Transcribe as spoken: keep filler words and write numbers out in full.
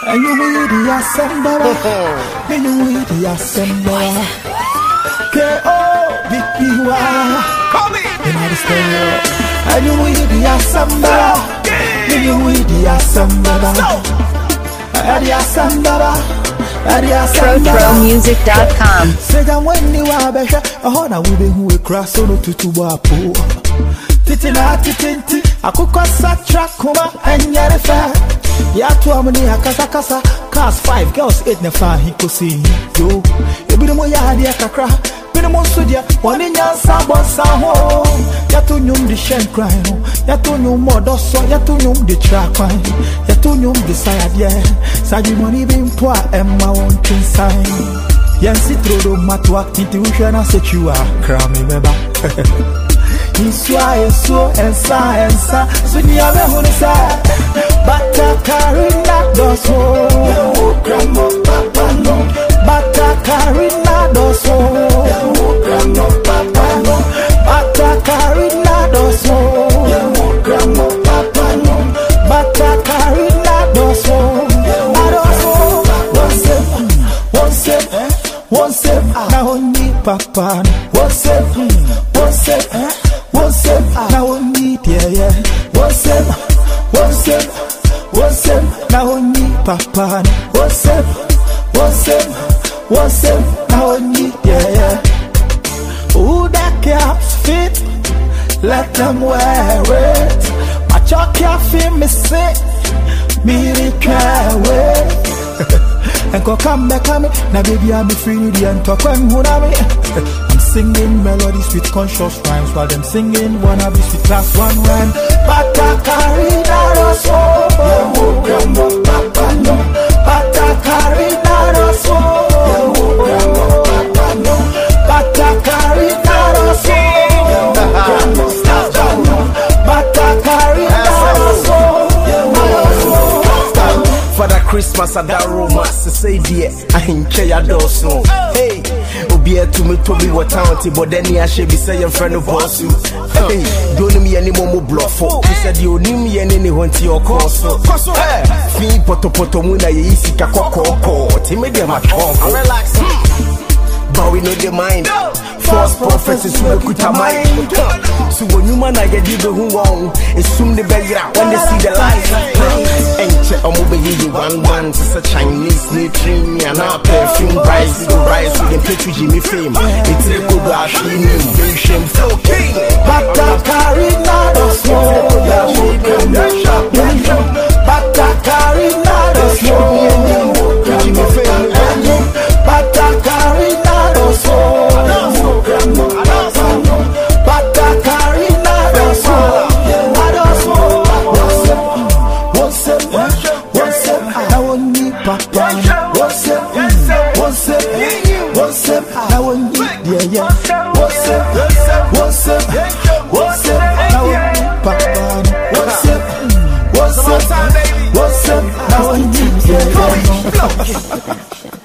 And you will the assembler. And you will the assembler. K O B P Y. Call me. And you will the assembler. And you will the assembler. And the assembler. Pro music dot com. Say that when you are better, oh, now we be who we cross on to to wapo. Titina titinti, I could cross a track, coma, and yarifa. Ya to amani, a casa casa, cars five girls, eight nefa, he could see you. You be the more yadia kakra, be the most sudia, one in your sabon saho. Ya to nyum the shen cry, ya to nyum more dosso, ya to nyum the track cry, ya to nyum the side, yeah. Sagi money being poor, and my own king sign. Yancy throw the matu activity, we shall not set you up, cram me, remember. Iswa eso ensa ensa sunya be hunsa bata karina doso grandma papa no bata karina doso grandma papa no bata karina doso grandma papa no bata karina doso adoso one step one step one step na only papa one step one step one step, now we need, yeah, yeah. One step, one step, one step, now we need, papa. One step, one step, one step, now we need, yeah, yeah. Who that caps fit? Let them wear it. My chalk can't fit me sick. Me can't wait. And go come back at me. Now baby I'm free and talk when who na me. I'm singing melodies with conscious rhymes while them singing wannabes with class one rhyme. Bata karina roso, grandma papa no. Bata karina roso, grandma papa no. Bata karina roso, grandma papa no. Bata karina roso, for the Christmas and that romance, say dear, I ain't care doso. Hey, Obia to me to be what talented, but then I should be saying friend of boss you. Hey, don't me any more bluff. You said you knew me and anyone to your course. Hey, Fee poto poto muna ye isi kakoko ko. Timide ma chonko. Relax. But we know the mind. False prophets is who could have mind. So when you man I get you who wrong, it's soon the bag when they see the light. Ain't I'm moving you one one. It's a Chinese new dream and our perfume rise. Go rise with the picture Jimmy fame. It's a good rush in you. Shame flow king. Bata karina doso, Bata karina doso, Jimmy fame. Bata karina doso. Yeah, yeah. What's up? What's up? What's up? Now we need Papa. What's up? What's up? What's up? Now we need, yeah, yeah.